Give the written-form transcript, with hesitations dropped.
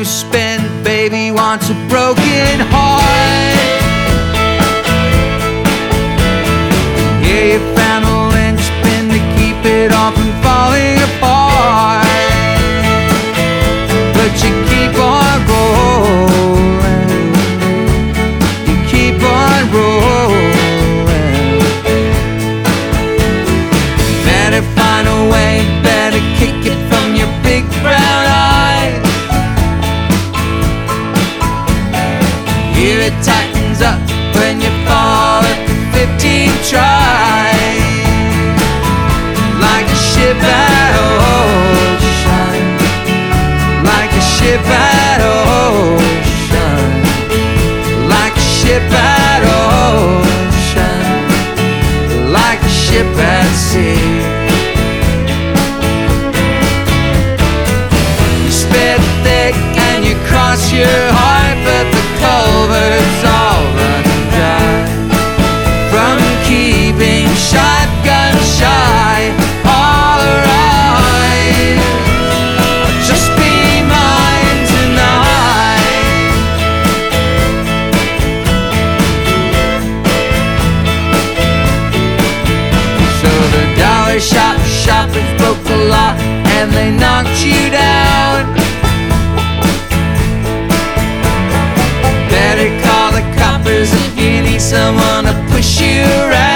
spent, baby wants a broken heart. Yeah, you found a linchpin to keep it all from falling apart, but you keep on rolling, you keep on rolling. Better find a way, better kick it from your big brown eyes. Here it tightens up when you fall at the 15th try, like a ship at ocean, like a ship at ocean, like a ship at ocean, like a ship at sea. You spit thick and you cross your heart, but the culvert's all running dry from keeping shotgun shy. All right, just be mine tonight. So the dollar shop shoppers broke the law and they knocked you down. Better call the coppers if you need someone to push you around.